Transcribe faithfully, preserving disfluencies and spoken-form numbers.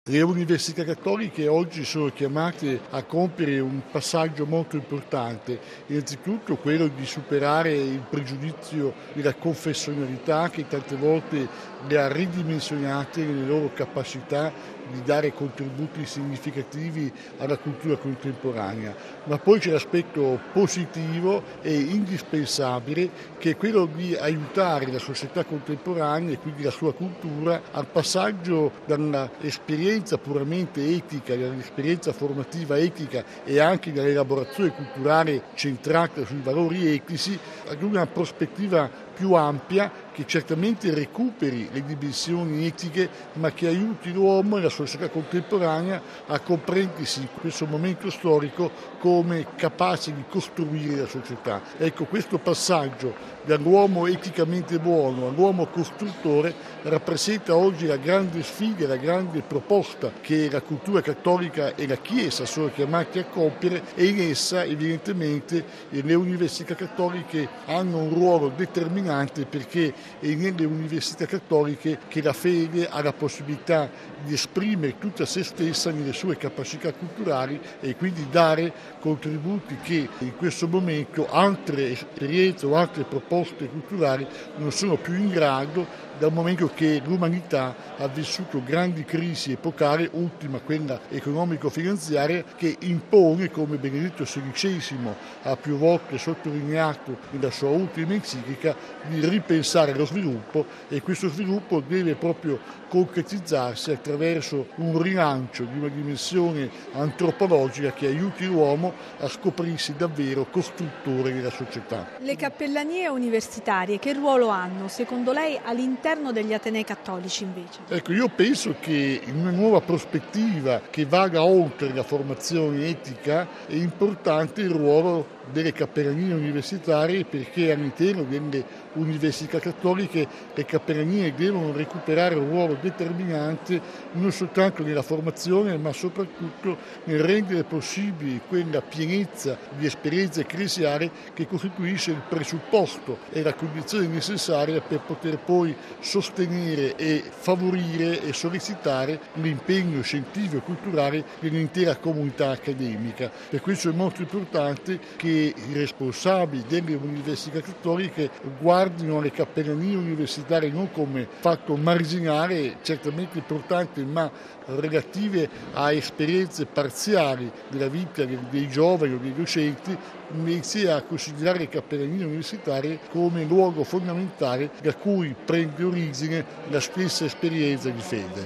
Le università cattoliche oggi sono chiamate a compiere un passaggio molto importante, innanzitutto quello di superare il pregiudizio della confessionalità che tante volte le ha ridimensionate nelle loro capacità di dare contributi significativi alla cultura contemporanea, ma poi c'è l'aspetto positivo e indispensabile che è quello di aiutare la società contemporanea e quindi la sua cultura al passaggio dall'esperienza puramente etica, dall'esperienza formativa etica e anche dall'elaborazione culturale centrata sui valori etici ad una prospettiva più ampia che certamente recuperi le dimensioni etiche ma che aiuti l'uomo e la società contemporanea a comprendersi in questo momento storico come capace di costruire la società. Ecco, questo passaggio dall'uomo eticamente buono all'uomo costruttore rappresenta oggi la grande sfida, la grande proposta che la cultura cattolica e la Chiesa sono chiamati a compiere, e in essa evidentemente le università cattoliche hanno un ruolo determinante, perché è nelle università cattoliche che la fede ha la possibilità di esprimere tutta se stessa nelle sue capacità culturali e quindi dare contributi che in questo momento altre esperienze o altre proposte culturali non sono più in grado, dal momento che l'umanità ha vissuto grandi crisi epocali, ultima quella economico-finanziaria, che impone, come Benedetto sedicesimo ha più volte sottolineato nella sua ultima enciclica, di ripensare lo sviluppo, e questo sviluppo deve proprio concretizzarsi attraverso un rilancio di una dimensione antropologica che aiuti l'uomo a scoprirsi davvero costruttore della società. Le cappellanie universitarie che ruolo hanno, secondo lei, all'interno degli atenei cattolici invece? Ecco, io penso che in una nuova prospettiva che vada oltre la formazione etica è importante il ruolo delle cappellanie universitarie, perché all'interno delle università cattoliche le cappellanie devono recuperare un ruolo determinante non soltanto nella formazione ma soprattutto nel rendere possibile quella pienezza di esperienza ecclesiale che costituisce il presupposto e la condizione necessaria per poter poi sostenere e favorire e sollecitare l'impegno scientifico e culturale dell'intera comunità accademica. Per questo è molto importante che i responsabili delle università cattoliche guardino alle cappellanie universitarie non come fatto marginale, certamente importante, ma relative a esperienze parziali della vita dei giovani o dei docenti, invece a considerare le cappellanie universitarie come luogo fondamentale da cui prende origine la stessa esperienza di fede.